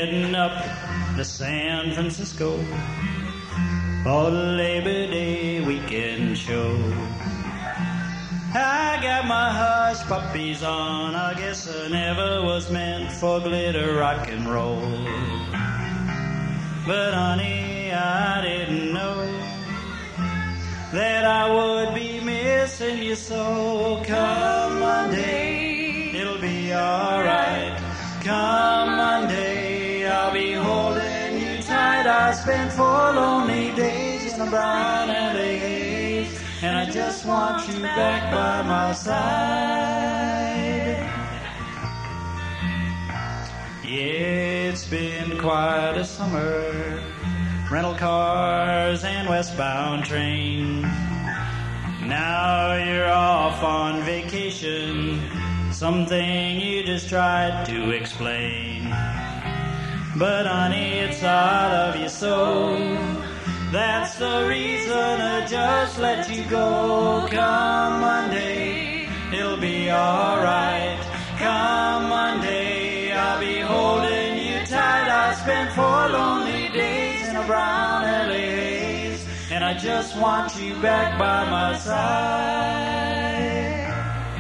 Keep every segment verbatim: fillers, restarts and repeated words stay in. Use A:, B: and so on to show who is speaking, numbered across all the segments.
A: heading up to San Francisco for the Labor Day weekend show. I got my hush puppies on, I guess I never was meant for glitter rock and roll. But honey, I didn't know that I would be missing you so. Come Monday, it'll be alright. Come Monday, I'll be holding you tight. I spent four lonely days in a brown L A haze, and I just want you back by my side. Yeah, it's been quite a summer. Rental cars and westbound trains. Now you're off on vacation, something you just tried to explain. But honey, it's out of your soul. That's the reason I just let you go. Come Monday, it'll be alright. Come Monday, I'll be holding you tight. I spent four lonely days in a brown L A haze, and I just want you back by my side.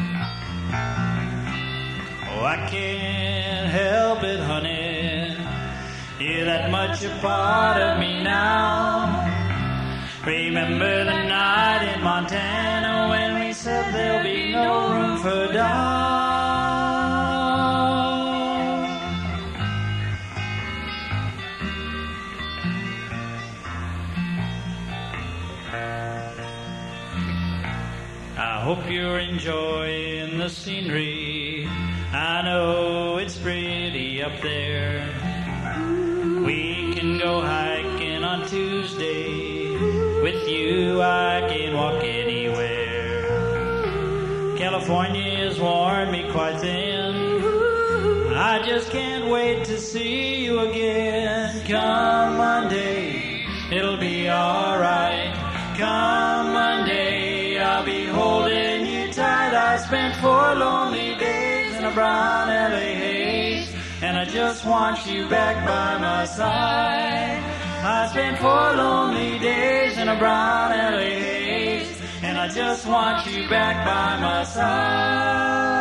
A: Oh, I can't help it, honey, you're that much a part of me now. Remember the night in Montana when we said there'll be no room for doubt. I hope you're enjoying the scenery. I know it's pretty up there. We can go hiking on Tuesday. With you I can walk anywhere. California has worn me quite thin. I just can't wait to see you again. Come Monday, it'll be alright. Come Monday, I'll be holding you tight. I spent four lonely days in a brown L A haze, and I just want you back by my side. I spent four lonely days in a brown L A haze, and I just want you back by my side.